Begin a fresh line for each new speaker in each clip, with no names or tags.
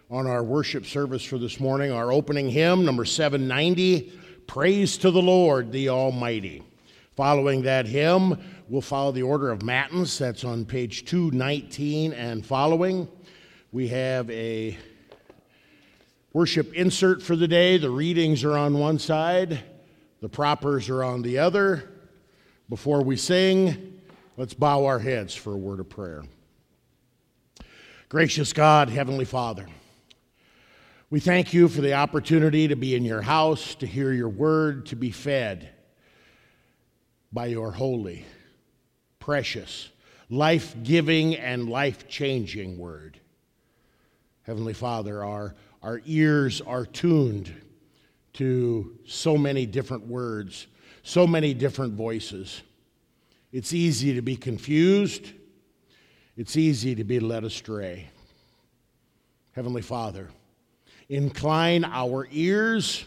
on our worship service for this morning. Our opening hymn, number 790, Praise to the Lord, the Almighty. Following that hymn, we'll follow the order of matins. That's on page 219 and following. We have a worship insert for the day. The readings are on one side, the propers are on the other. Before we sing, let's bow our heads for a word of prayer. Gracious God, Heavenly Father, we thank you for the opportunity to be in your house, to hear your word, to be fed by your holy, precious, life-giving, and life-changing word. Heavenly Father, our ears are tuned to so many different words, so many different voices. It's easy to be confused. It's easy to be led astray. Heavenly Father, incline our ears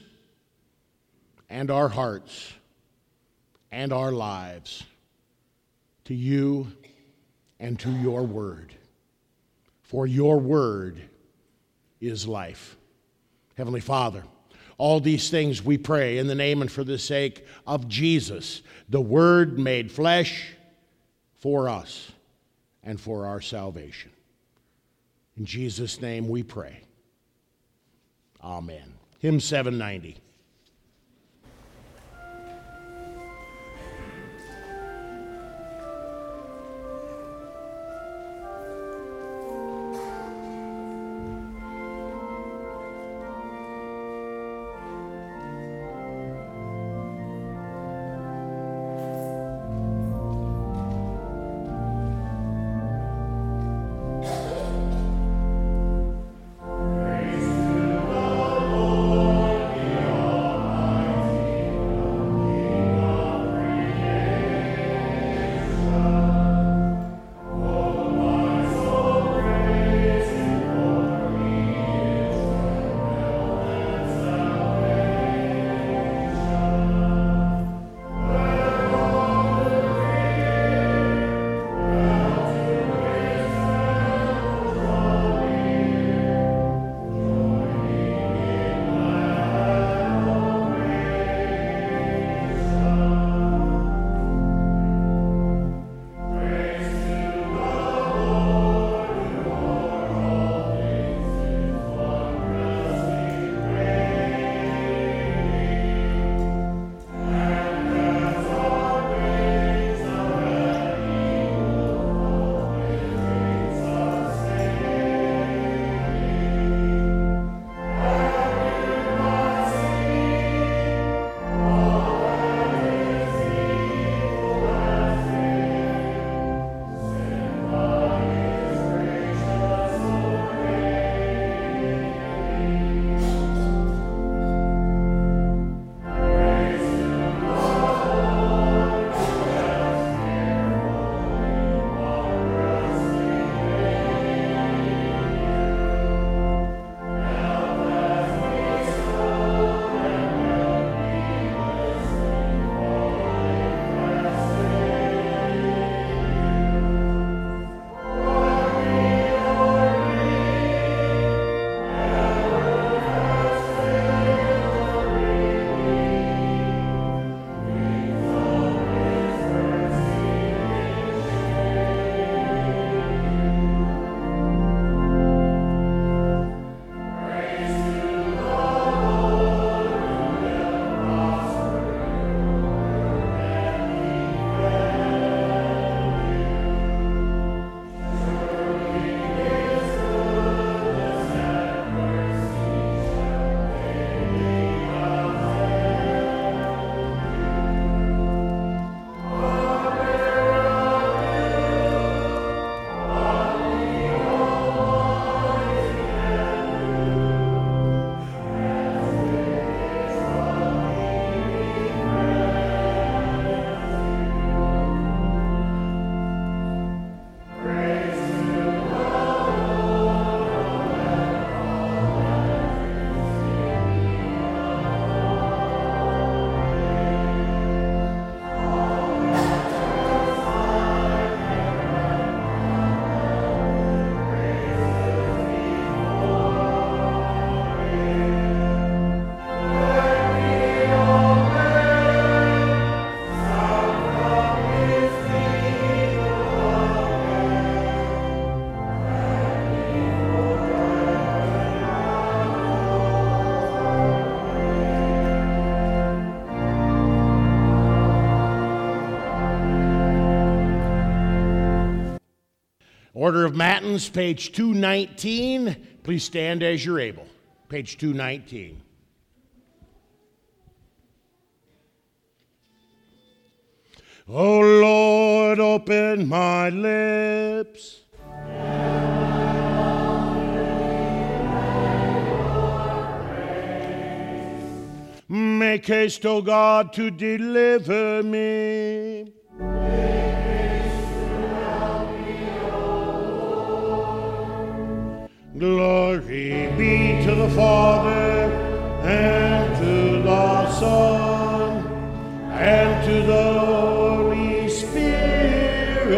and our hearts and our lives to you and to your word. For your word is life. Heavenly Father, all these things we pray in the name and for the sake of Jesus, the Word made flesh for us and for our salvation. In Jesus' name we pray. Amen. Hymn 790.
Praise to the Lord, the
order of matins, page 219. Please stand as you're able. Page 219. O Lord, open my lips. Make haste, O God, to deliver me. Glory be to the Father, and to the Son, and to the Holy Spirit,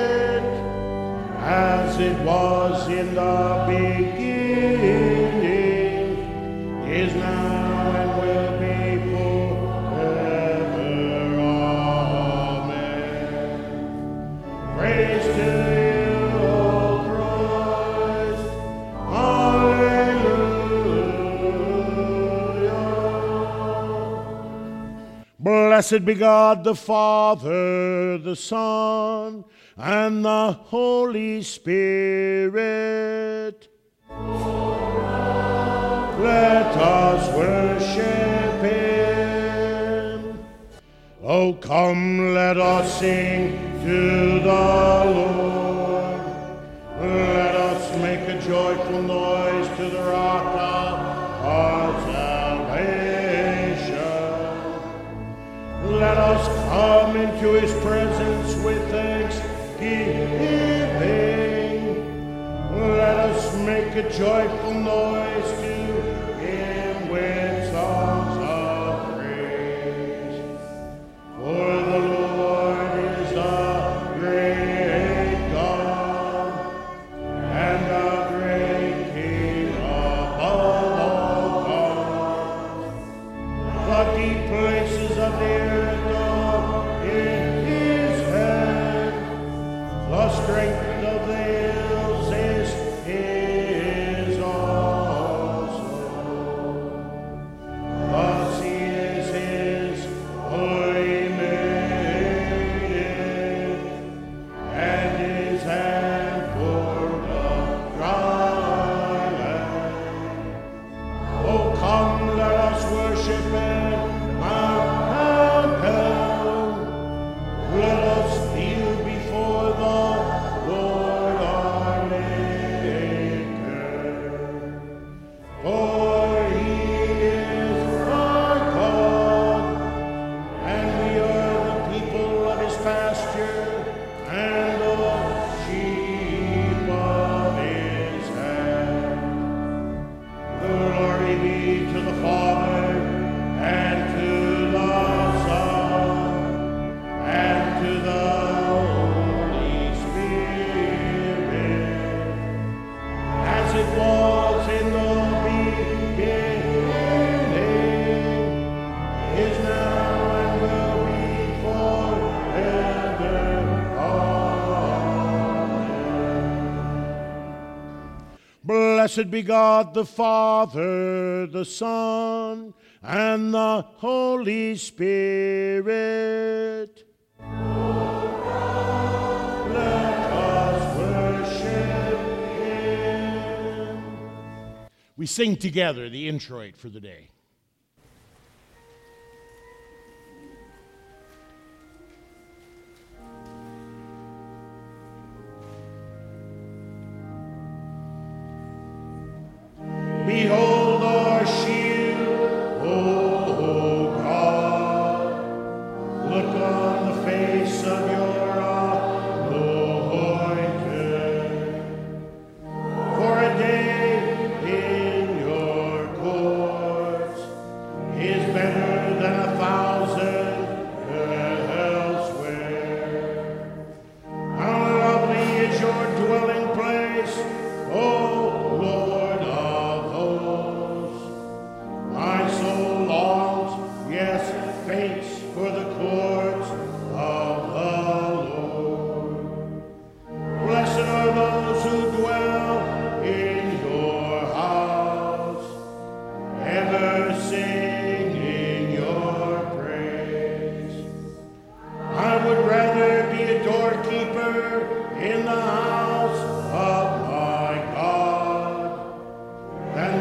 as it was in the beginning, is now, and will be forever. Amen. Praise to you, O Christ. Hallelujah. Blessed be God the Father, the Son, and the Holy Spirit. Let us worship Him. Oh, come, let us sing to the Lord. Let us make a joyful noise to the rock of our salvation. Let us come into His presence with thanksgiving. Let us make a joyful noise to Him with songs of praise. For the Lord is a great God and a great King above all gods. The deep places of the earth are in His hand. The strength of the hills is His also. The sea is His, for He made it, and His hand for the dry land. Oh, come, let us worship and bow down. Let us kneel before the Lord our Maker. For He is our God, and we are the people of His pasture, and the sheep of His hand. Glory be to the Father, and to the Son, and to the Holy Spirit, as it was in the beginning, is now, and will be forever. Amen. Blessed be God the Father, the Son, and the Holy Spirit. Let us worship Him. We sing together the introit for the day. Behold our shield, O God. Look on the face of your anointed. For a day in your courts is better than 1,000 elsewhere. How lovely is your dwelling place, O Lord of hosts.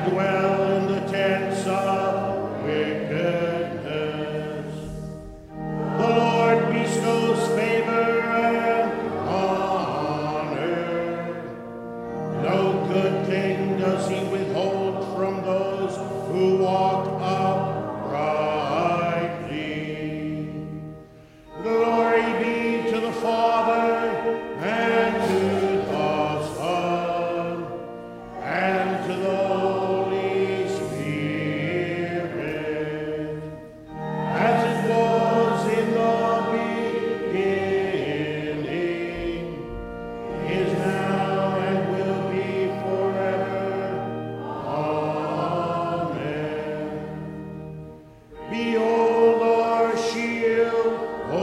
and dwell in the tents of wickedness. The Lord bestows favor and honor. No good thing does he withhold from those who walk uprightly. Glory be to the Father, and to the Son, and to the Holy Spirit, as it was in the beginning, is now, and will be forever. Amen. Behold our shield, O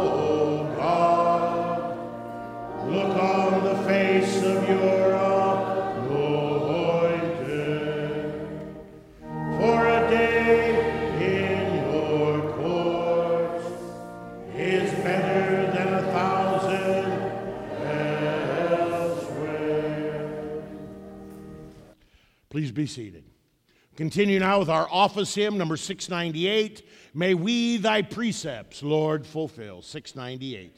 God. Look on the face of your anointed. For a day in your courts is better than 1,000 elsewhere. Please be seated. Continue now with our office hymn, number 698. May we thy precepts, Lord, fulfill. 698.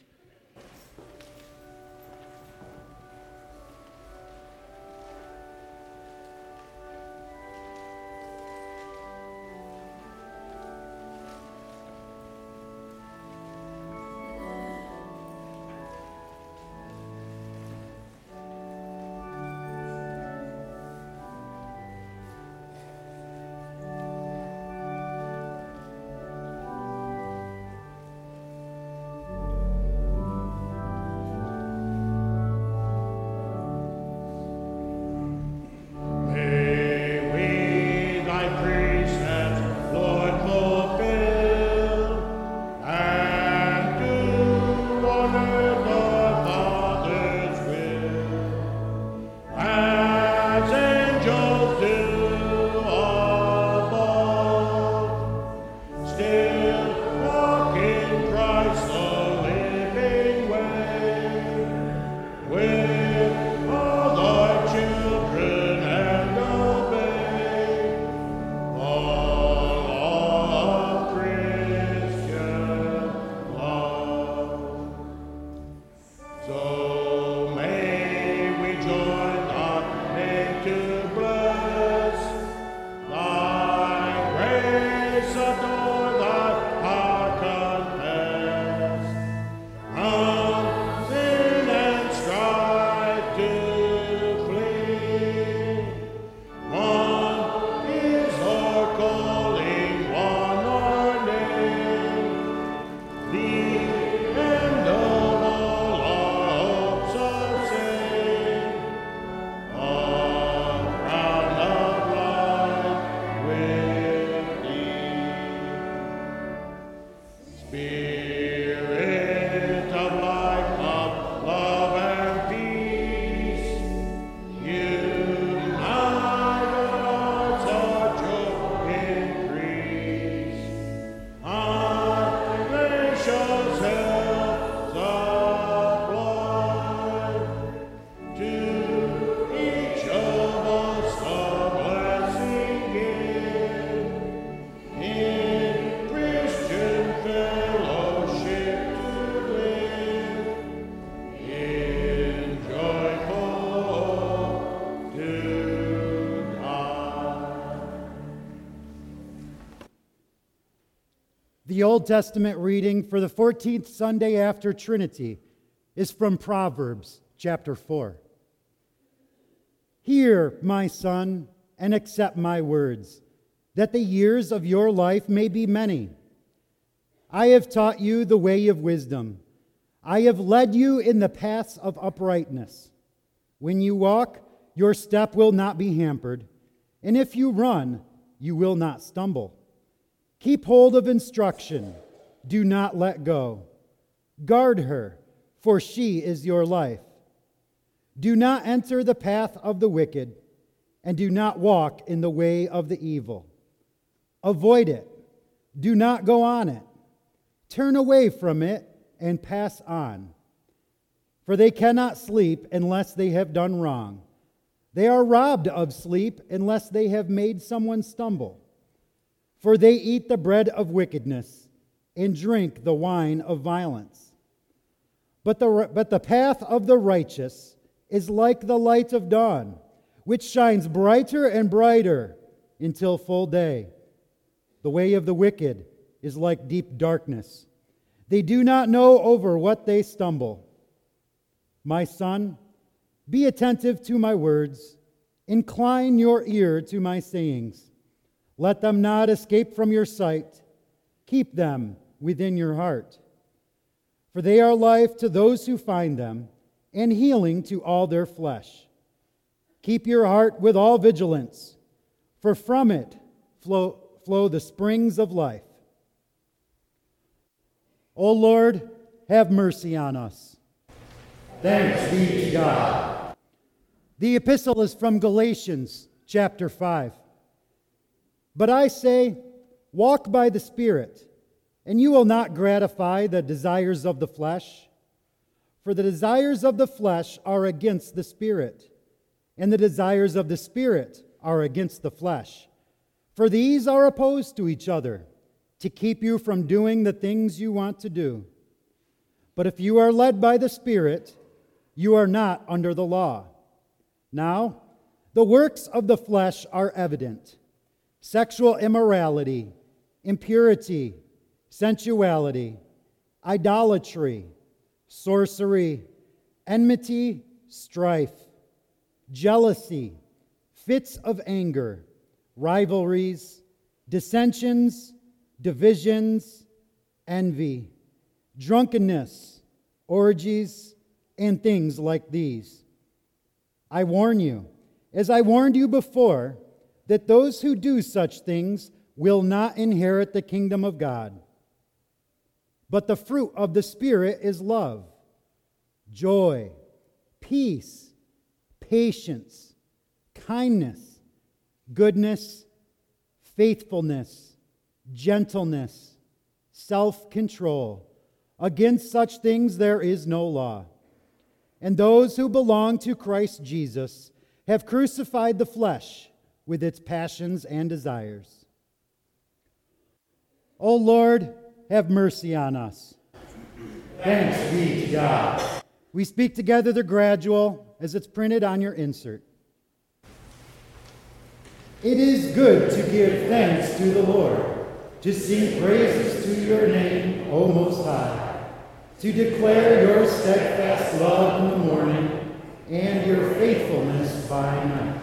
The Old Testament reading for the 14th Sunday after Trinity is from Proverbs chapter 4. Hear, my son, and accept my words, that the years of your life may be many. I have taught you the way of wisdom. I have led you in the paths of uprightness. When you walk, your step will not be hampered, and if you run, you will not stumble. Keep hold of instruction. Do not let go. Guard her, for she is your life. Do not enter the path of the wicked, and do not walk in the way of the evil. Avoid it. Do not go on it. Turn away from it and pass on. For they cannot sleep unless they have done wrong. They are robbed of sleep unless they have made someone stumble. For they eat the bread of wickedness and drink the wine of violence. But the path of the righteous is like the light of dawn, which shines brighter and brighter until full day. The way of the wicked is like deep darkness. They do not know over what they stumble. My son, be attentive to my words. Incline your ear to my sayings. Let them not escape from your sight. Keep them within your heart. For they are life to those who find them, and healing to all their flesh. Keep your heart with all vigilance, for from it flow the springs of life. O Lord, have mercy on us. Thanks be to God. The epistle is from Galatians chapter 5. But I say, walk by the Spirit, and you will not gratify the desires of the flesh. For the desires of the flesh are against the Spirit, and the desires of the Spirit are against the flesh. For these are opposed to each other, to keep you from doing the things you want to do. But if you are led by the Spirit, you are not under the law. Now, the works of the flesh are evident: sexual immorality, impurity, sensuality, idolatry, sorcery, enmity, strife, jealousy, fits of anger, rivalries, dissensions, divisions, envy, drunkenness, orgies, and things like these. I warn you, as I warned you before, that those who do such things will not inherit the kingdom of God. But the fruit of the Spirit is love, joy, peace, patience, kindness, goodness, faithfulness, gentleness, self-control. Against such things there is no law. And those who belong to Christ Jesus have crucified the flesh with its passions and desires. O Lord, have mercy on us. Thanks be to God. We speak together the gradual as it's printed on your insert. It is good to give thanks to the Lord, to sing praises to your name, O Most High, to declare your steadfast love in the morning and your faithfulness by night.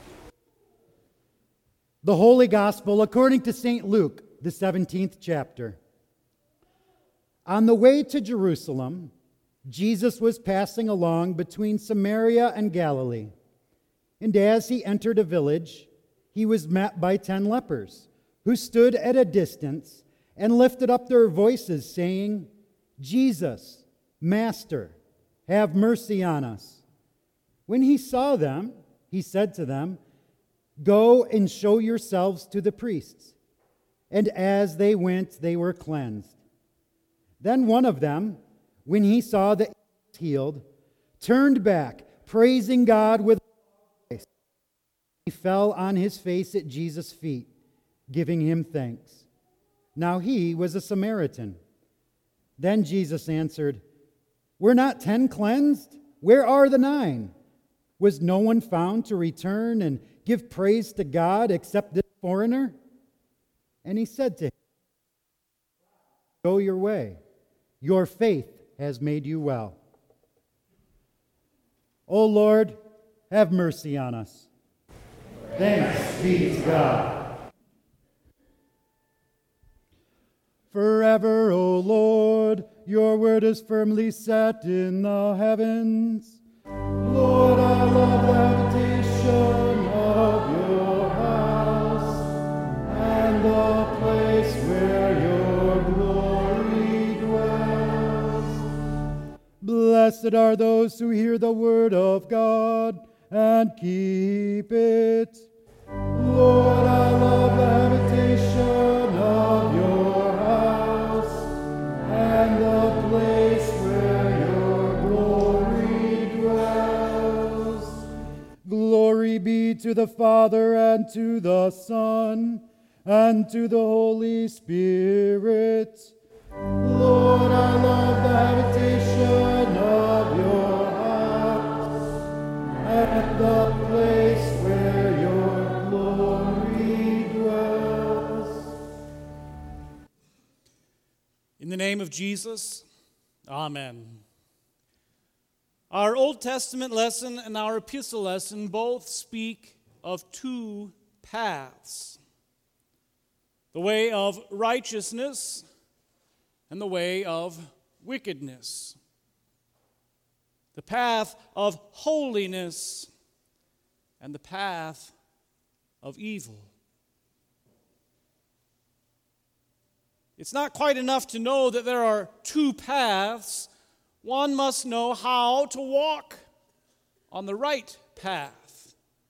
The Holy Gospel according to St. Luke, the 17th chapter. On the way to Jerusalem, Jesus was passing along between Samaria and Galilee. And as he entered a village, he was met by 10 lepers, who stood at a distance and lifted up their voices, saying, Jesus, Master, have mercy on us. When he saw them, he said to them, Go and show yourselves to the priests. And as they went, they were cleansed. Then one of them, when he saw that he was healed, turned back, praising God with a voice. He fell on his face at Jesus' feet, giving him thanks. Now he was a Samaritan. Then Jesus answered, Were not 10 cleansed? Where are the 9? Was no one found to return and give praise to God except this foreigner? And he said to him, Go your way. Your faith has made you well. O Lord, have mercy on us. Thanks be to God. Forever, O Lord, your word is firmly set in the heavens. Lord, I love the habitation of your house and the place where your glory dwells. Blessed are those who hear the word of God and keep it. Lord, I love the habitation of your house and the place where your glory dwells. Glory the Father, and to the Son, and to the Holy Spirit. Lord, I love the habitation of your house, and the place where your glory dwells.
In the name of Jesus, amen. Our Old Testament lesson and our epistle lesson both speak of two paths: the way of righteousness and the way of wickedness, the path of holiness and the path of evil. It's not quite enough to know that there are two paths. One must know how to walk on the right path.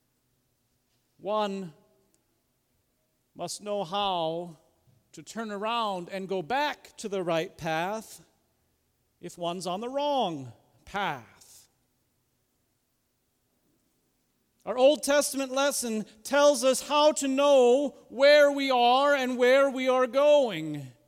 One must know how to turn around and go back to the right path if one's on the wrong path. Our Old Testament lesson tells us how to know where we are and where we are going. It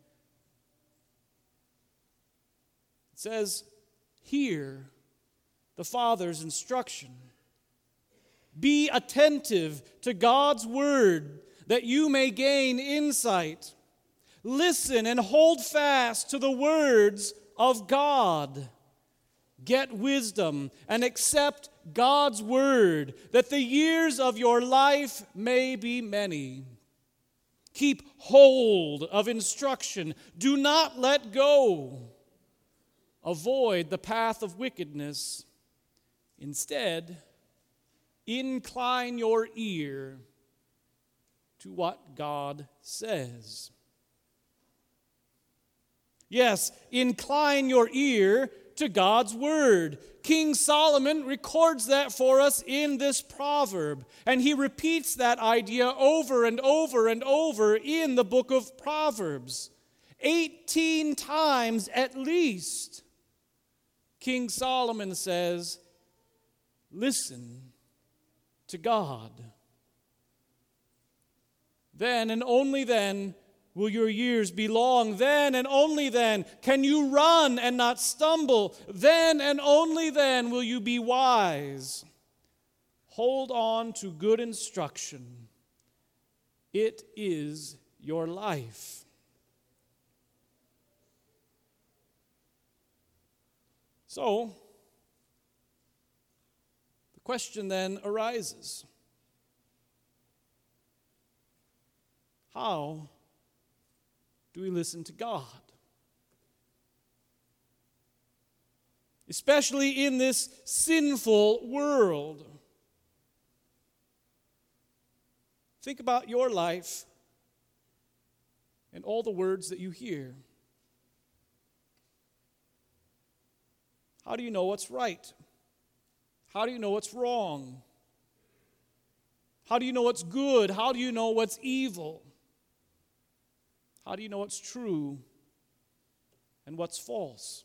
says, hear the Father's instruction. Be attentive to God's word that you may gain insight. Listen and hold fast to the words of God. Get wisdom and accept God's word that the years of your life may be many. Keep hold of instruction. Do not let go. Avoid the path of wickedness. Instead, incline your ear to what God says. Yes, incline your ear to God's word. King Solomon records that for us in this proverb, and he repeats that idea over and over and over in the book of Proverbs. 18 times at least, King Solomon says, listen to God. Then and only then will your years be long. Then and only then can you run and not stumble. Then and only then will you be wise. Hold on to good instruction. It is your life. So, the question then arises: how do we listen to God? Especially in this sinful world. Think about your life and all the words that you hear. How do you know what's right? How do you know what's wrong? How do you know what's good? How do you know what's evil? How do you know what's true and what's false?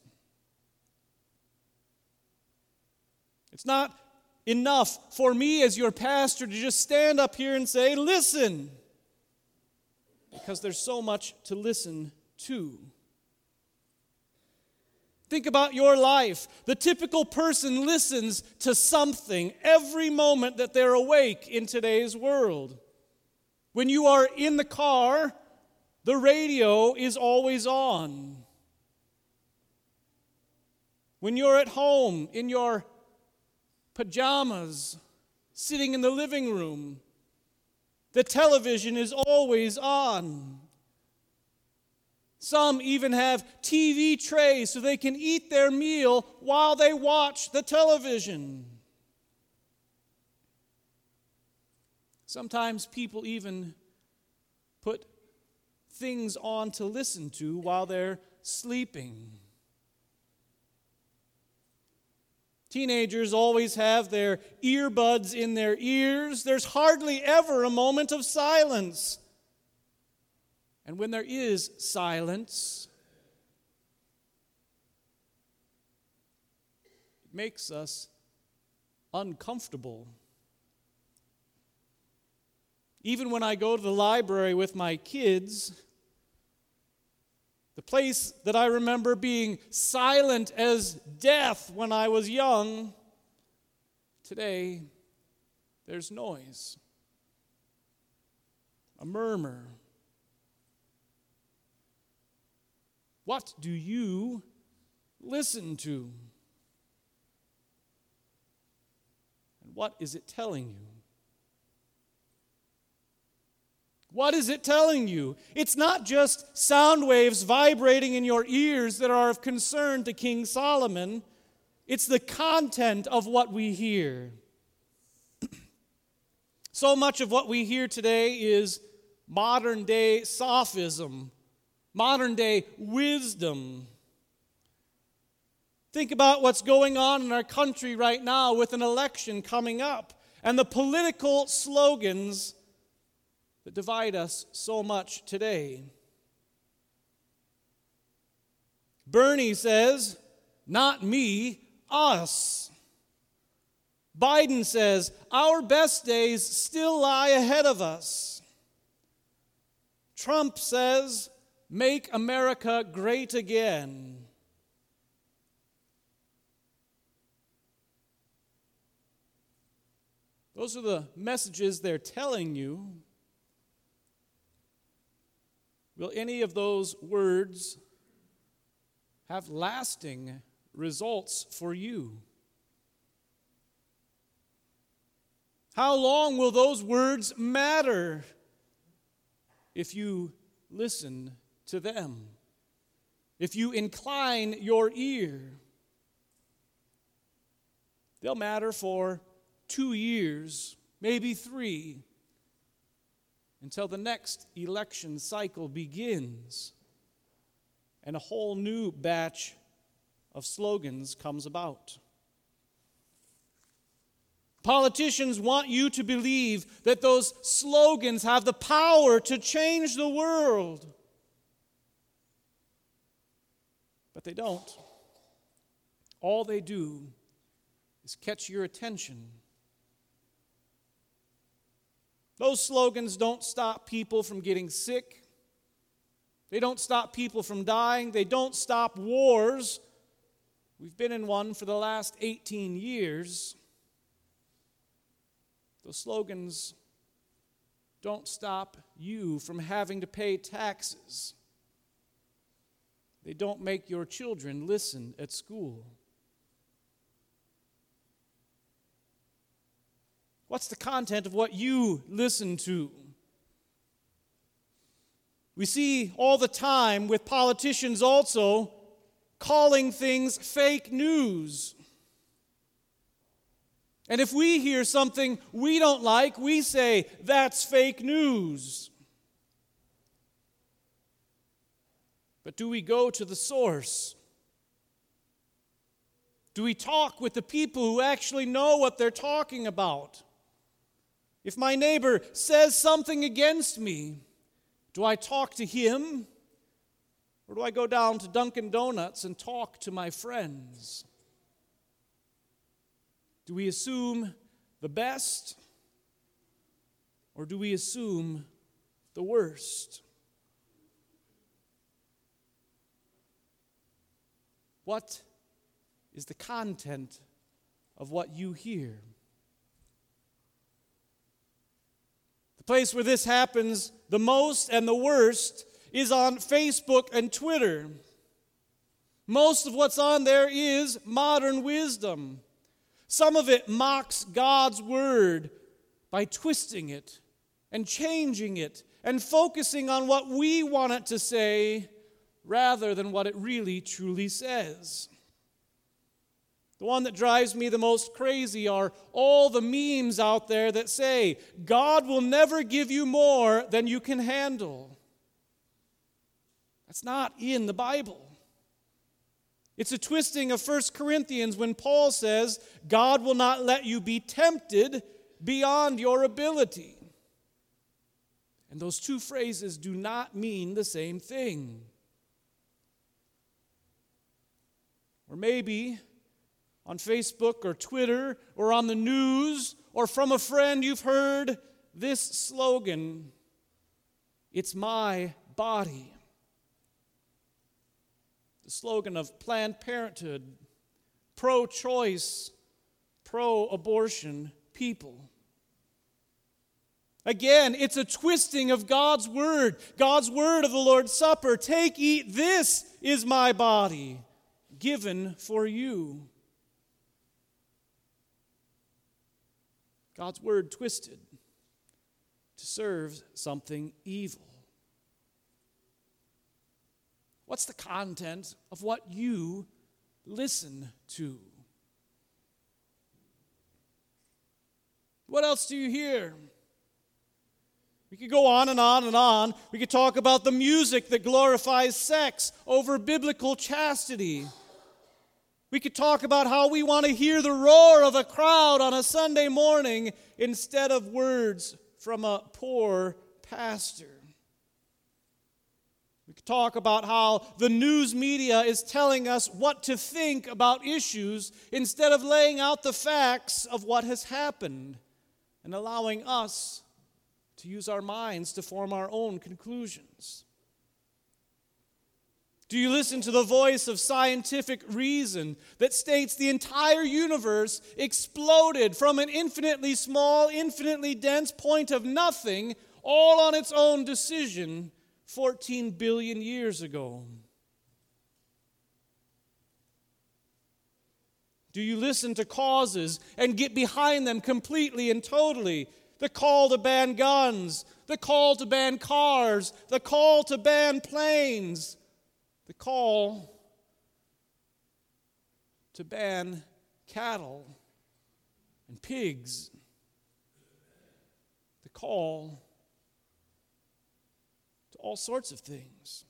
It's not enough for me as your pastor to just stand up here and say, listen, because there's so much to listen to. Think about your life. The typical person listens to something every moment that they're awake in today's world. When you are in the car, the radio is always on. When you're at home, in your pajamas, sitting in the living room, the television is always on. Some even have TV trays so they can eat their meal while they watch the television. Sometimes people even put things on to listen to while they're sleeping. Teenagers always have their earbuds in their ears. There's hardly ever a moment of silence. And when there is silence, it makes us uncomfortable. Even when I go to the library with my kids, the place that I remember being silent as death when I was young, today there's noise, a murmur. What do you listen to? And what is it telling you? What is it telling you? It's not just sound waves vibrating in your ears that are of concern to King Solomon. It's the content of what we hear. So much of what we hear today is modern-day sophism, modern-day wisdom. Think about what's going on in our country right now with an election coming up and the political slogans that divide us so much today. Bernie says, "Not me, us." Biden says, "Our best days still lie ahead of us." Trump says, "Make America great again." Those are the messages they're telling you. Will any of those words have lasting results for you? How long will those words matter if you listen to them? If you incline your ear? They'll matter for 2 years, maybe 3. Until the next election cycle begins and a whole new batch of slogans comes about. Politicians want you to believe that those slogans have the power to change the world. But they don't. All they do is catch your attention. Those slogans don't stop people from getting sick. They don't stop people from dying. They don't stop wars. We've been in one for the last 18 years. Those slogans don't stop you from having to pay taxes. They don't make your children listen at school. What's the content of what you listen to? We see all the time with politicians also calling things fake news. And if we hear something we don't like, we say, "That's fake news." But do we go to the source? Do we talk with the people who actually know what they're talking about? If my neighbor says something against me, do I talk to him? Or do I go down to Dunkin' Donuts and talk to my friends? Do we assume the best? Or do we assume the worst? What is the content of what you hear? The place where this happens the most and the worst is on Facebook and Twitter. Most of what's on there is modern wisdom. Some of it mocks God's word by twisting it and changing it and focusing on what we want it to say rather than what it really truly says. The one that drives me the most crazy are all the memes out there that say, "God will never give you more than you can handle." That's not in the Bible. It's a twisting of 1 Corinthians when Paul says, "God will not let you be tempted beyond your ability." And those two phrases do not mean the same thing. Or maybe on Facebook or Twitter or on the news or from a friend you've heard this slogan, "It's my body." The slogan of Planned Parenthood, pro-choice, pro-abortion people. Again, it's a twisting of God's word of the Lord's Supper. "Take, eat, this is my body, given for you." God's word twisted to serve something evil. What's the content of what you listen to? What else do you hear? We could go on and on and on. We could talk about the music that glorifies sex over biblical chastity. We could talk about how we want to hear the roar of a crowd on a Sunday morning instead of words from a poor pastor. We could talk about how the news media is telling us what to think about issues instead of laying out the facts of what has happened and allowing us to use our minds to form our own conclusions. Do you listen to the voice of scientific reason that states the entire universe exploded from an infinitely small, infinitely dense point of nothing, all on its own decision 14 billion years ago? Do you listen to causes and get behind them completely and totally? The call to ban guns, the call to ban cars, the call to ban planes, the call to ban cattle and pigs, the call to all sorts of things.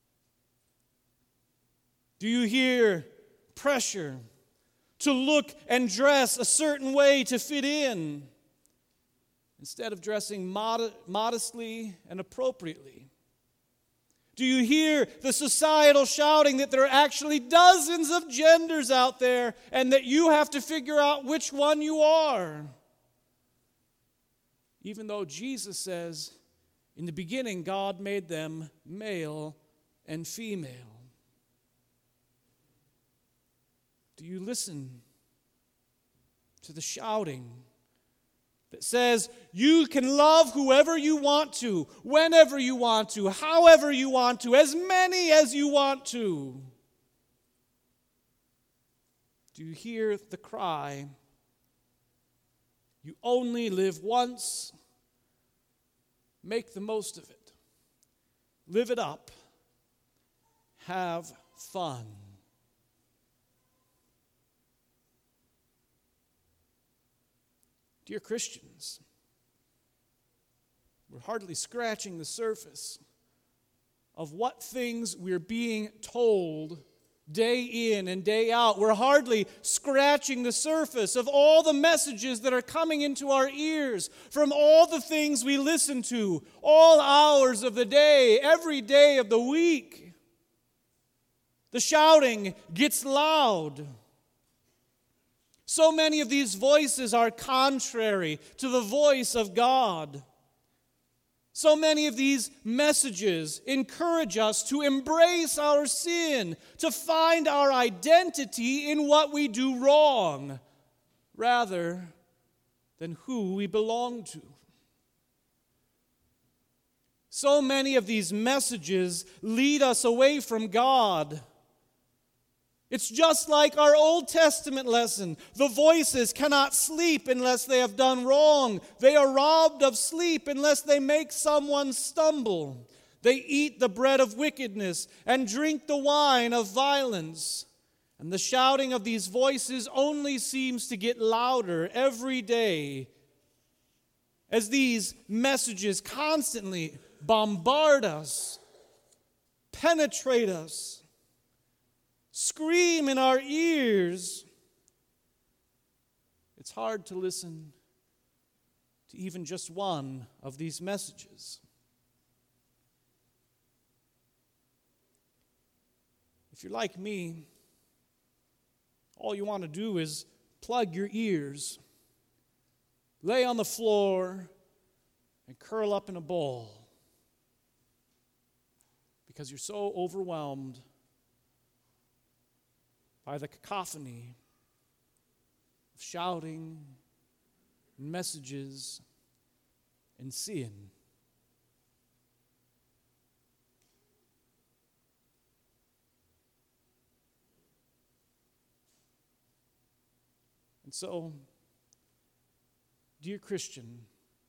Do you hear pressure to look and dress a certain way to fit in instead of dressing modestly and appropriately? Do you hear the societal shouting that there are actually dozens of genders out there and that you have to figure out which one you are? Even though Jesus says, in the beginning, God made them male and female. Do you listen to the shouting that says you can love whoever you want to, whenever you want to, however you want to, as many as you want to? Do you hear the cry, you only live once, make the most of it, live it up, have fun? Dear Christians, we're hardly scratching the surface of what things we're being told day in and day out. We're hardly scratching the surface of all the messages that are coming into our ears from all the things we listen to, all hours of the day, every day of the week. The shouting gets loud. So many of these voices are contrary to the voice of God. So many of these messages encourage us to embrace our sin, to find our identity in what we do wrong, rather than who we belong to. So many of these messages lead us away from God. It's just like our Old Testament lesson. The voices cannot sleep unless they have done wrong. They are robbed of sleep unless they make someone stumble. They eat the bread of wickedness and drink the wine of violence. And the shouting of these voices only seems to get louder every day as these messages constantly bombard us, penetrate us, scream in our ears. It's hard to listen to even just one of these messages. If you're like me, all you want to do is plug your ears, lay on the floor, and curl up in a ball because you're so overwhelmed by the cacophony of shouting, and messages, and sin. And so, dear Christian,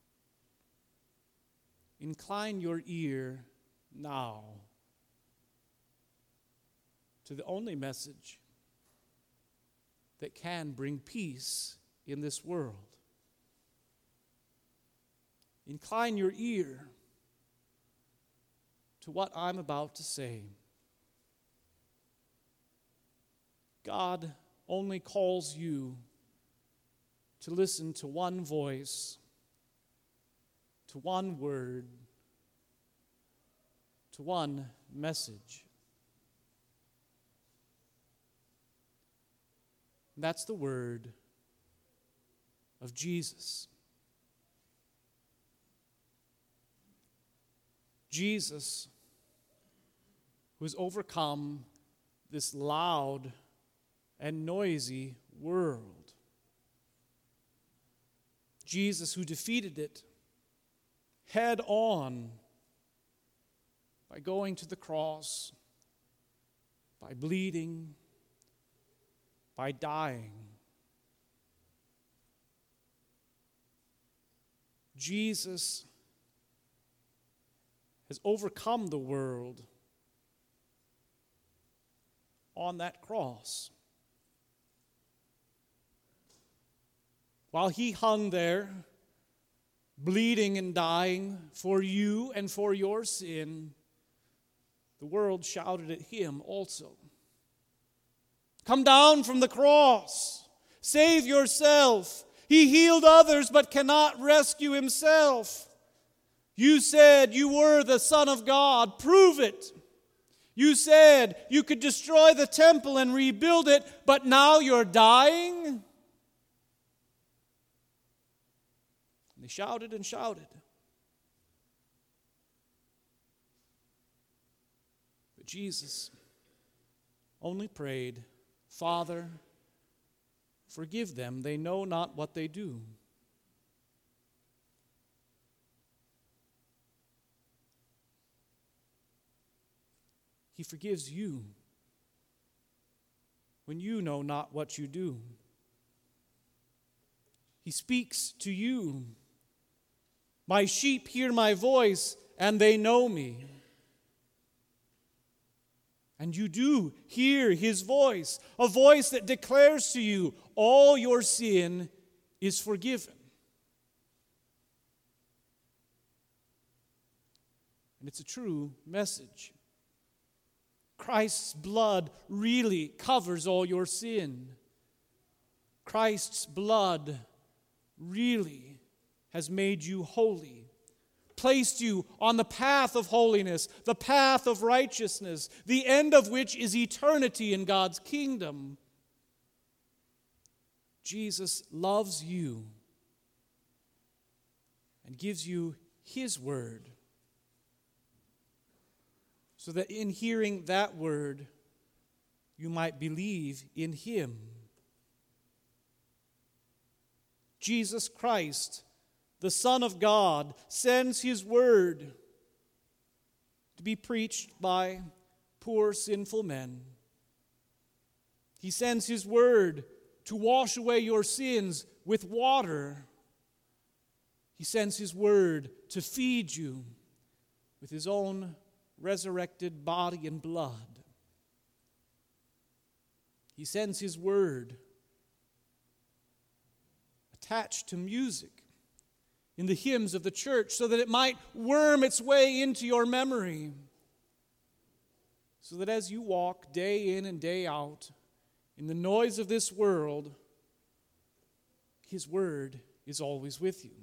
incline your ear now to the only message that can bring peace in this world. Incline your ear to what I'm about to say. God only calls you to listen to one voice, to one word, to one message. And that's the word of Jesus. Jesus, who has overcome this loud and noisy world. Jesus, who defeated it head on by going to the cross, by bleeding, by dying. Jesus has overcome the world on that cross. While he hung there, bleeding and dying for you and for your sin, the world shouted at him also. Come down from the cross. Save yourself. He healed others but cannot rescue himself. You said you were the Son of God. Prove it. You said you could destroy the temple and rebuild it, but now you're dying? And they shouted and shouted. But Jesus only prayed, Father, forgive them. They know not what they do. He forgives you when you know not what you do. He speaks to you. My sheep hear my voice, and they know me. And you do hear his voice, a voice that declares to you, all your sin is forgiven. And it's a true message. Christ's blood really covers all your sin. Christ's blood really has made you holy, placed you on the path of holiness, the path of righteousness, the end of which is eternity in God's kingdom. Jesus loves you and gives you his word, so that in hearing that word, you might believe in him. Jesus Christ, the Son of God, sends his word to be preached by poor sinful men. He sends his word to wash away your sins with water. He sends his word to feed you with his own resurrected body and blood. He sends his word attached to music in the hymns of the church so that it might worm its way into your memory, so that as you walk day in and day out in the noise of this world, his word is always with you.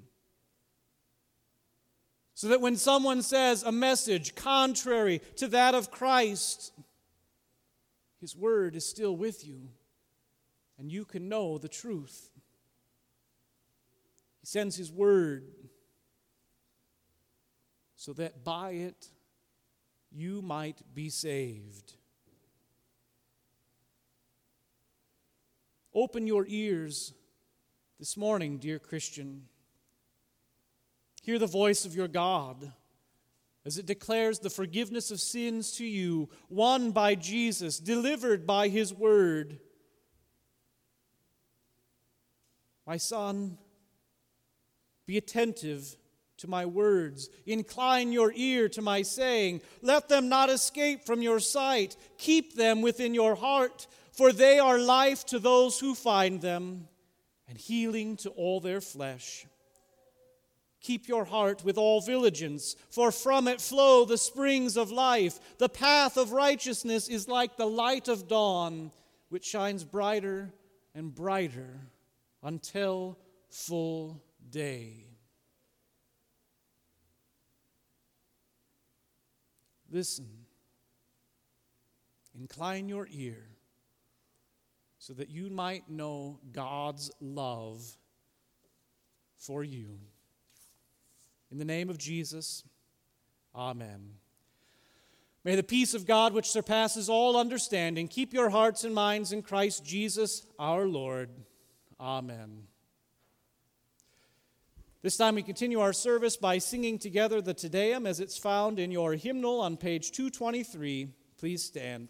So that when someone says a message contrary to that of Christ, his word is still with you, and you can know the truth. He sends his word so that by it you might be saved. Open your ears this morning, dear Christian. Hear the voice of your God as it declares the forgiveness of sins to you, won by Jesus, delivered by his word. My son, be attentive to my words. Incline your ear to my saying. Let them not escape from your sight. Keep them within your heart, for they are life to those who find them, and healing to all their flesh. Keep your heart with all vigilance, for from it flow the springs of life. The path of righteousness is like the light of dawn, which shines brighter and brighter until full day. Listen. Incline your ear so that you might know God's love for you. In the name of Jesus, amen. May the peace of God, which surpasses all understanding, keep your hearts and minds in Christ Jesus our Lord. Amen. This time we continue our service by singing together the Te Deum as it's found in your hymnal on page 223. Please stand.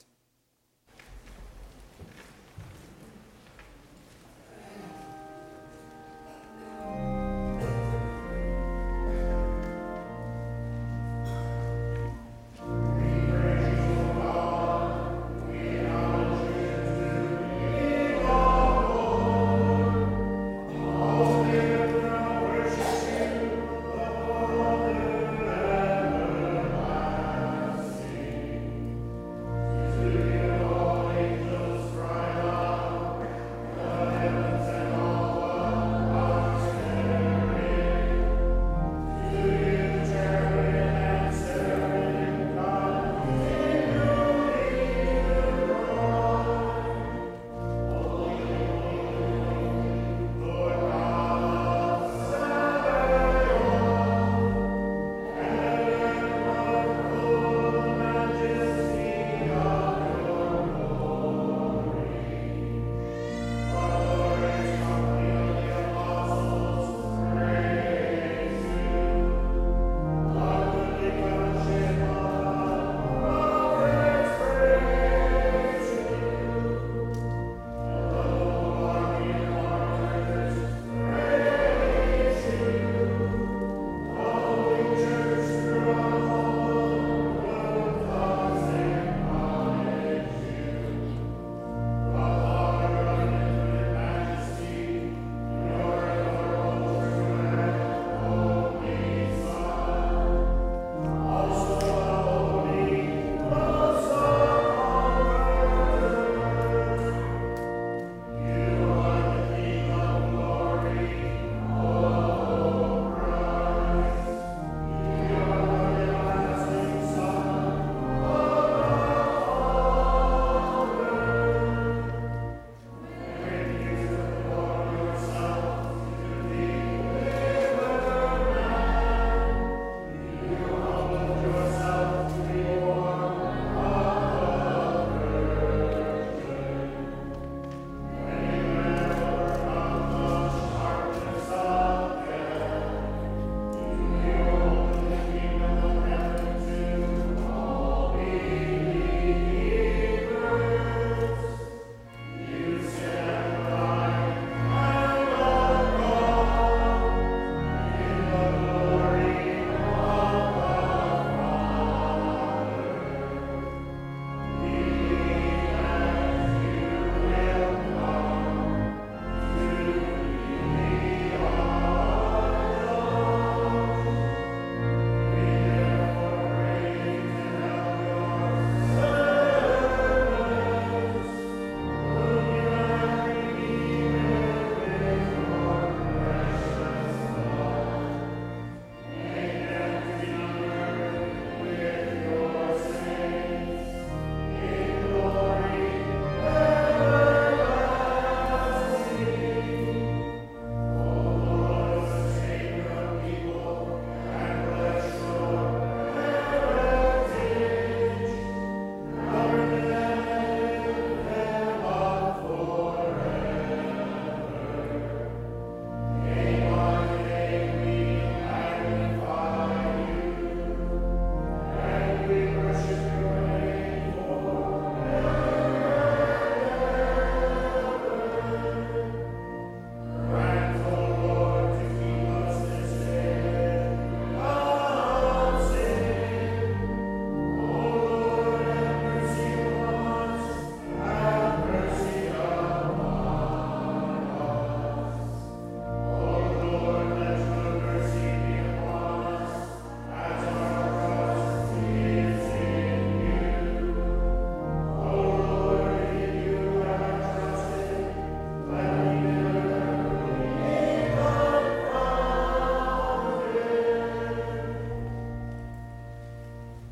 To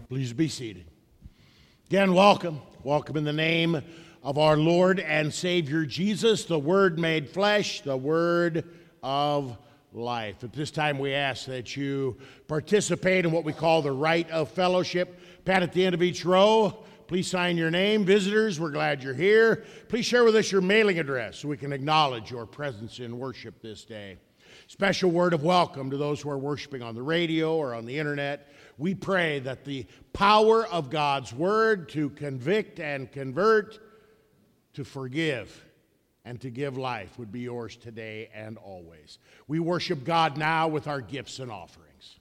Please be seated. Again, welcome. Welcome in the name of our Lord and Savior Jesus, the Word made flesh, the Word of life. At this time, we ask that you participate in what we call the rite of fellowship. Pat, at the end of each row, please sign your name. Visitors, we're glad you're here. Please share with us your mailing address so we can acknowledge your presence in worship this day. Special word of welcome to those who are worshiping on the radio or on the internet. We pray that the power of God's word to convict and convert, to forgive, and to give life would be yours today and always. We worship God now with our gifts and offerings.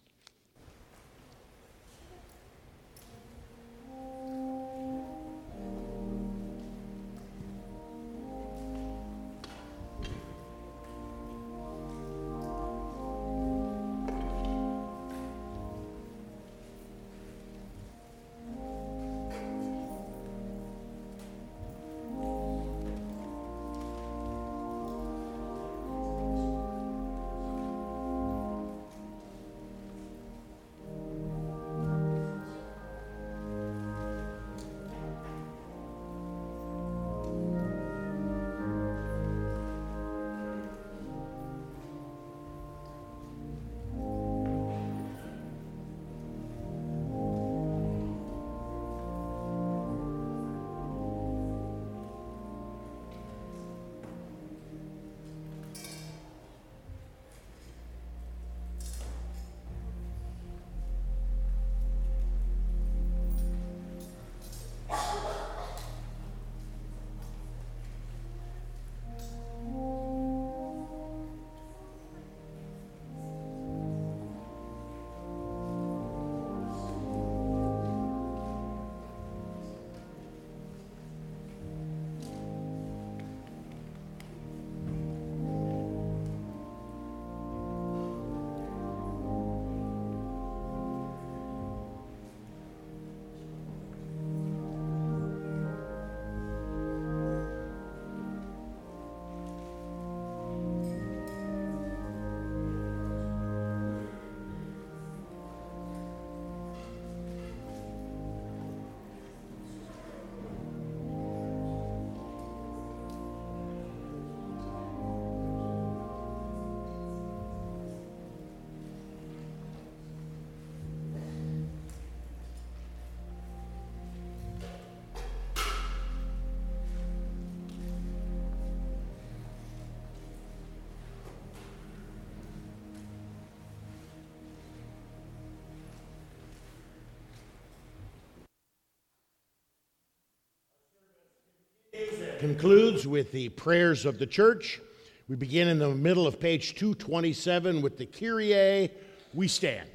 Concludes with the prayers of the church. We begin in the middle of page 227 with the Kyrie. We stand.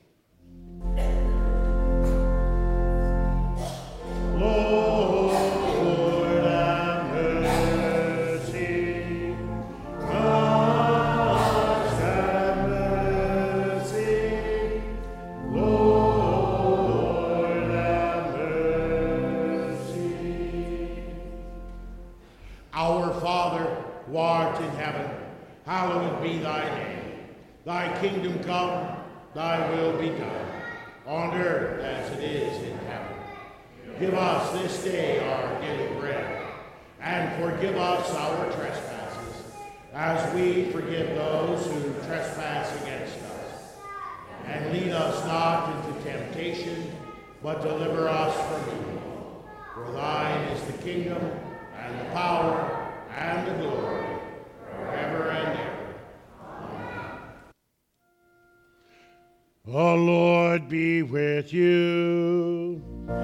Lord, have mercy. Christ, have mercy. Lord, have mercy. Our Father, who art in heaven, hallowed be thy name. Thy kingdom come, thy will be done, on earth as it is in heaven. Give us this day our daily bread, and forgive us our trespasses, as we forgive those who trespass against us. And lead us not into temptation, but deliver us from evil. For thine is the kingdom, and the power, and the glory, forever and ever. The Lord be with you.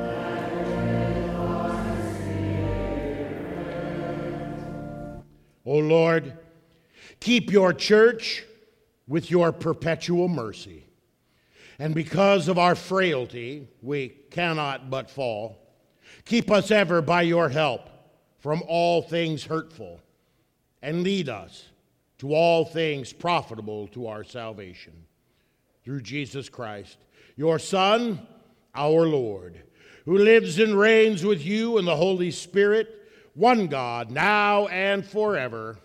O Lord, keep your church with your perpetual mercy. And because of our frailty, we cannot but fall. Keep us ever by your help from all things hurtful, and lead us to all things profitable to our salvation. Through Jesus Christ, your Son, our Lord, who lives and reigns with you in the Holy Spirit, one God, now and forever.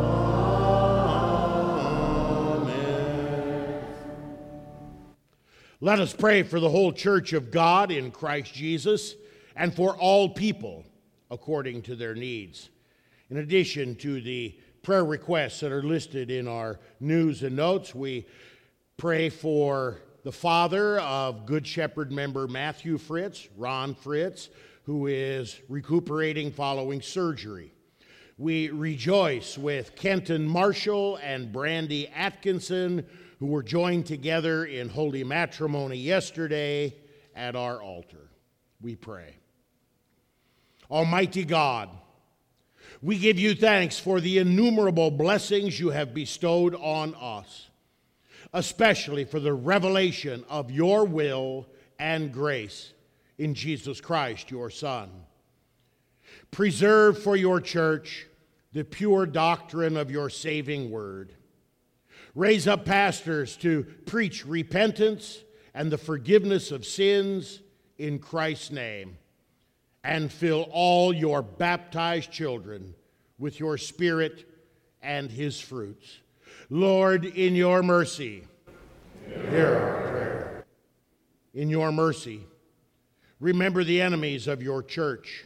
Amen. Let us pray for the whole church of God in Christ Jesus and for all people according to their needs. In addition to the prayer requests that are listed in our news and notes, we pray for the father of Good Shepherd member Matthew Fritz, Ron Fritz, who is recuperating following surgery. We rejoice with Kenton Marshall and Brandy Atkinson, who were joined together in holy matrimony yesterday at our altar. We pray. Almighty God, we give you thanks for the innumerable blessings you have bestowed on us, especially for the revelation of your will and grace in Jesus Christ, your Son. Preserve for your church the pure doctrine of your saving word. Raise up pastors to preach repentance and the forgiveness of sins in Christ's name, and fill all your baptized children with your Spirit and his fruits. Lord, in your mercy, hear our prayer. In your mercy, remember the enemies of your church.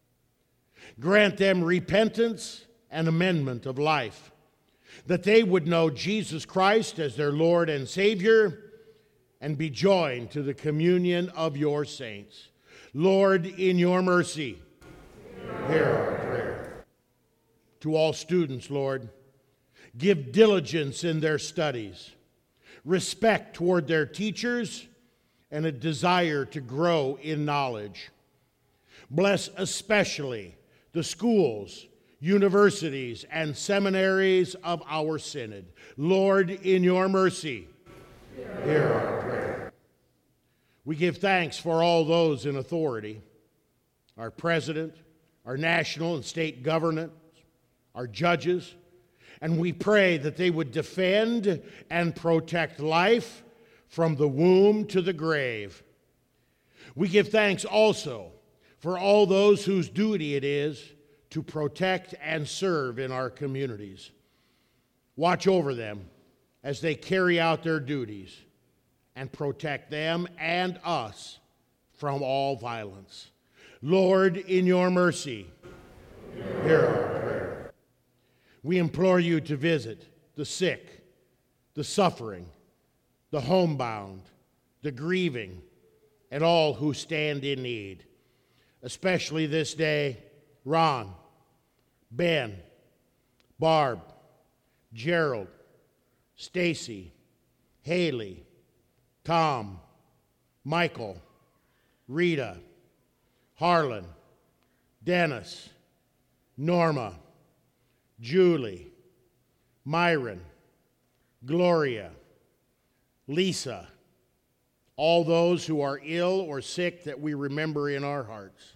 Grant them repentance and amendment of life, that they would know Jesus Christ as their Lord and Savior and be joined to the communion of your saints. Lord, in your mercy, hear our prayer. To all students, Lord, give diligence in their studies, respect toward their teachers, and a desire to grow in knowledge. Bless especially the schools, universities, and seminaries of our synod. Lord, in your mercy, hear our prayer. We give thanks for all those in authority, our president, our national and state governments, our judges, and we pray that they would defend and protect life from the womb to the grave. We give thanks also for all those whose duty it is to protect and serve in our communities. Watch over them as they carry out their duties and protect them and us from all violence. Lord, in your mercy, hear our prayer. We implore you to visit the sick, the suffering, the homebound, the grieving, and all who stand in need. Especially this day, Ron, Ben, Barb, Gerald, Stacy, Haley, Tom, Michael, Rita, Harlan, Dennis, Norma, Julie, Myron, Gloria, Lisa, all those who are ill or sick that we remember in our hearts.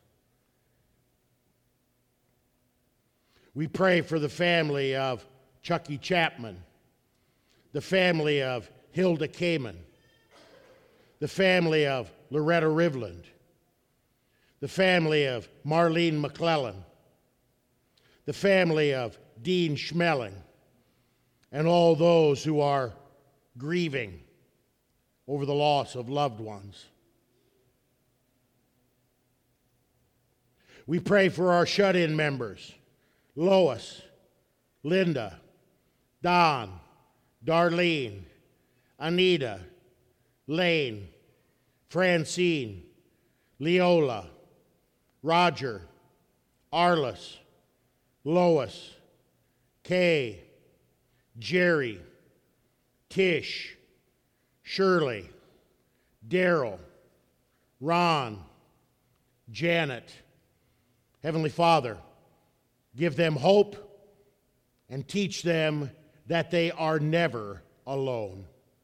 We pray for the family of Chucky Chapman, the family of Hilda Kamen, the family of Loretta Rivland, the family of Marlene McClellan, the family of Dean Schmeling, and all those who are grieving over the loss of loved ones. We pray for our shut-in members, Lois, Linda, Don, Darlene, Anita, Lane, Francine, Leola, Roger, Arliss, Lois, Kay, Jerry, Tish, Shirley, Daryl, Ron, Janet. Heavenly Father, give them hope and teach them that they are never alone.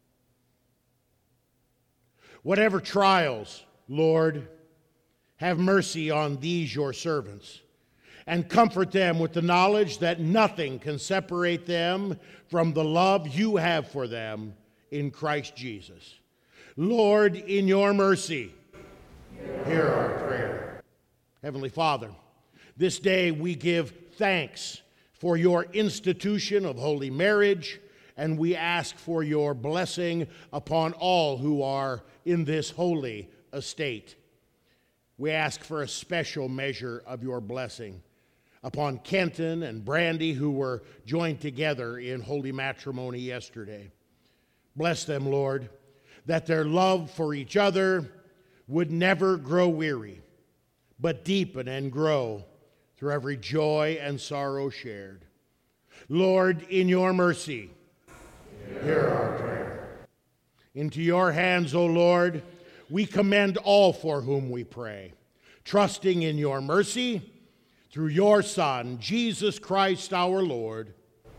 Whatever trials, Lord, have mercy on these your servants, and comfort them with the knowledge that nothing can separate them from the love you have for them in Christ Jesus. Lord, in your mercy, hear our prayer. Heavenly Father, this day we give thanks for your institution of holy marriage and we ask for your blessing upon all who are in this holy estate. We ask for a special measure of your blessing upon Kenton and Brandy, who were joined together in holy matrimony yesterday. Bless them, Lord, that their love for each other would never grow weary, but deepen and grow through every joy and sorrow shared. Lord, in your mercy, hear our prayer. Into your hands, O Lord, we commend all for whom we pray, trusting in your mercy through your Son, Jesus Christ our Lord.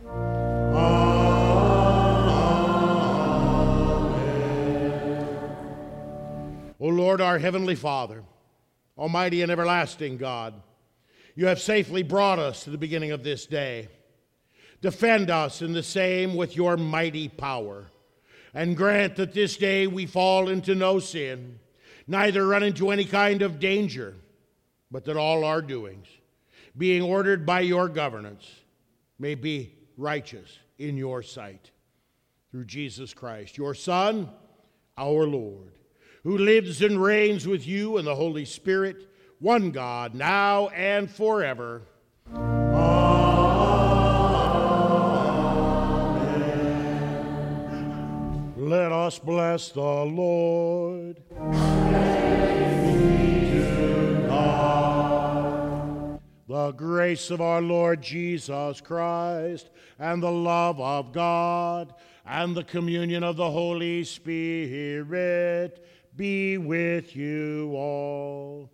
O Lord, our heavenly Father, almighty and everlasting God, you have safely brought us to the beginning of this day. Defend us in the same with your mighty power, and grant that this day we fall into no sin, neither run into any kind of danger, but that all our doings, being ordered by your governance, may be righteous in your sight. Through Jesus Christ, your Son, our Lord, who lives and reigns with you in the Holy Spirit, one God, now and forever. Amen. Let us bless the Lord. The grace of our Lord Jesus Christ, and the love of God, and the communion of the Holy Spirit be with you all.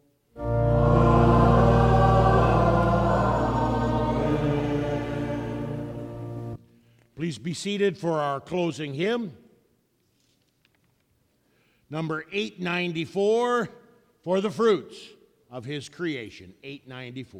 Amen. Please be seated for our closing hymn, number 894, For the Fruits of His Creation, 894.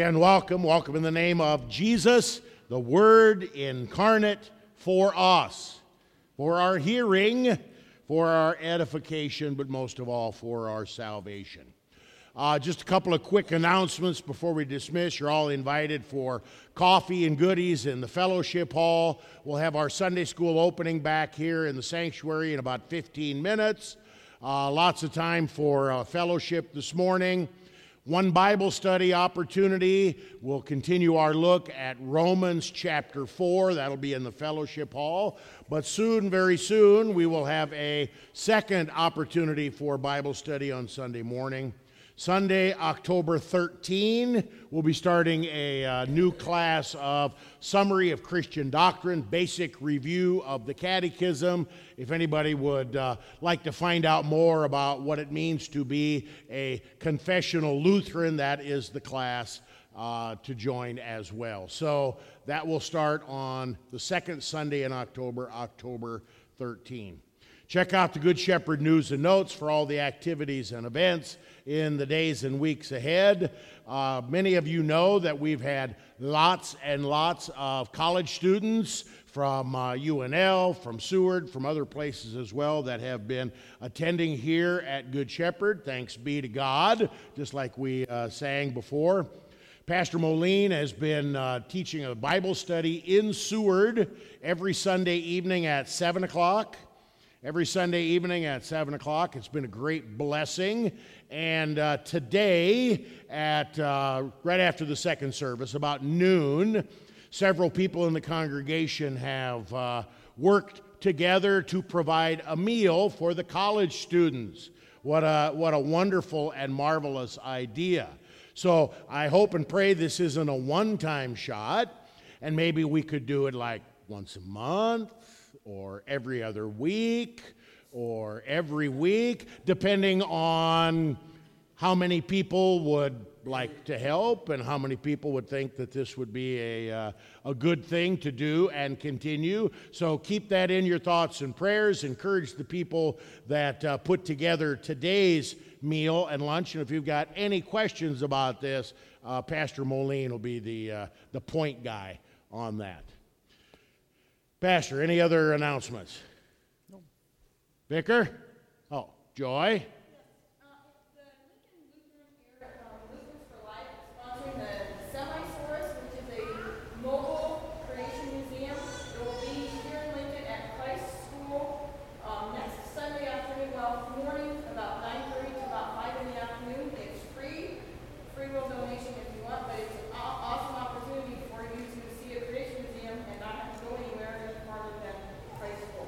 Again, welcome. Welcome in the name of Jesus, the Word incarnate for us, for our hearing, for our edification, but most of all for our salvation. Just a couple of quick announcements before we dismiss. You're all invited for coffee and goodies in the fellowship hall. We'll have our Sunday school opening back here in the sanctuary in about 15 minutes. Lots of time for fellowship this morning. One Bible study opportunity. We'll continue our look at Romans chapter 4. That'll be in the fellowship hall. But soon, very soon, we will have a second opportunity for Bible study on Sunday morning. Sunday, October 13, we'll be starting a new class of Summary of Christian Doctrine, Basic Review of the Catechism. If anybody would like to find out more about what it means to be a confessional Lutheran, that is the class to join as well. So that will start on the second Sunday in October, October 13. Check out the Good Shepherd News and Notes for all the activities and events in the days and weeks ahead. Many of you know that we've had lots and lots of college students from UNL, from Seward, from other places as well that have been attending here at Good Shepherd. Thanks be to God, just like we sang before. Pastor Moline has been teaching a Bible study in Seward every Sunday evening at 7 o'clock. Every Sunday evening at 7 o'clock. It's been a great blessing. And today, at right after the second service, about noon, several people in the congregation have worked together to provide a meal for the college students. What a wonderful and marvelous idea. So I hope and pray this isn't a one-time shot, and maybe we could do it like once a month, or every other week, or every week, depending on how many people would like to help and how many people would think that this would be a good thing to do and continue. So keep that in your thoughts and prayers. Encourage the people that put together today's meal and lunch. And if you've got any questions about this, Pastor Moline will be the point guy on that. Pastor, any other announcements? No. Vicar? Oh, Joy?
The Lincoln Lutheran here, Lutherans for Life, is sponsoring the Semi-Source, which is a mobile creation museum. It will be here in Lincoln at Christ School next Sunday afternoon, morning, about 9:30 to about 5 in the afternoon. It's free will donation if you want, but it's an awesome opportunity for you to see a creation museum and not have to go anywhere farther than Christ School.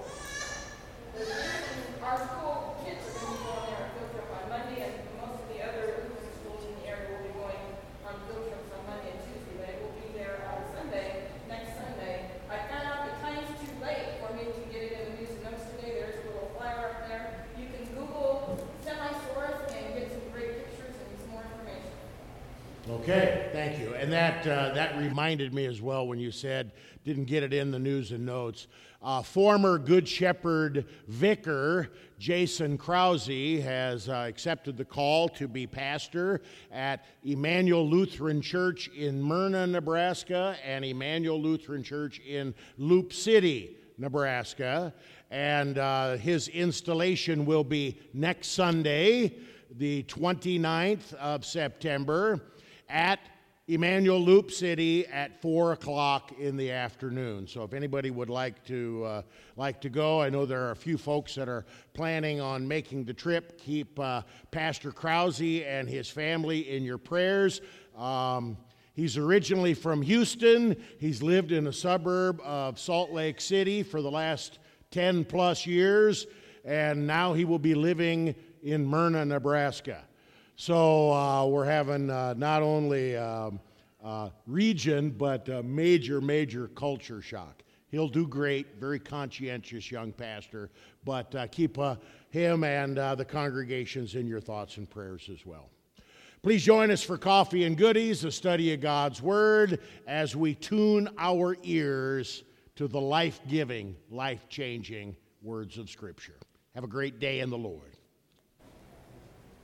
Our school kids are going to be going there on field trip on Monday, and most of the other Lutheran schools in the area will be going on field trips on Monday and Tuesday, but it will be there on Sunday, next Sunday. I found out the time's too late for me to get it in the news and notes today. There's a little flyer up there. You can Google Semi-Source and get some great pictures and some more information.
Okay, thank you. And that reminded me as well when you said didn't get it in the news and notes. Former Good Shepherd vicar Jason Krause has accepted the call to be pastor at Emmanuel Lutheran Church in Myrna, Nebraska, and Emmanuel Lutheran Church in Loop City, Nebraska. And his installation will be next Sunday, the 29th of September, at Emmanuel Loop City at 4 o'clock in the afternoon. So if anybody would like to go, I know there are a few folks that are planning on making the trip. Keep Pastor Krause and his family in your prayers. He's originally from Houston. He's lived in a suburb of Salt Lake City for the last 10 plus years, and now he will be living in Myrna, Nebraska. So we're having not only region, but major culture shock. He'll do great, very conscientious young pastor, but keep him and the congregations in your thoughts and prayers as well. Please join us for coffee and goodies, a study of God's Word, as we tune our ears to the life-giving, life-changing words of Scripture. Have a great day in the Lord.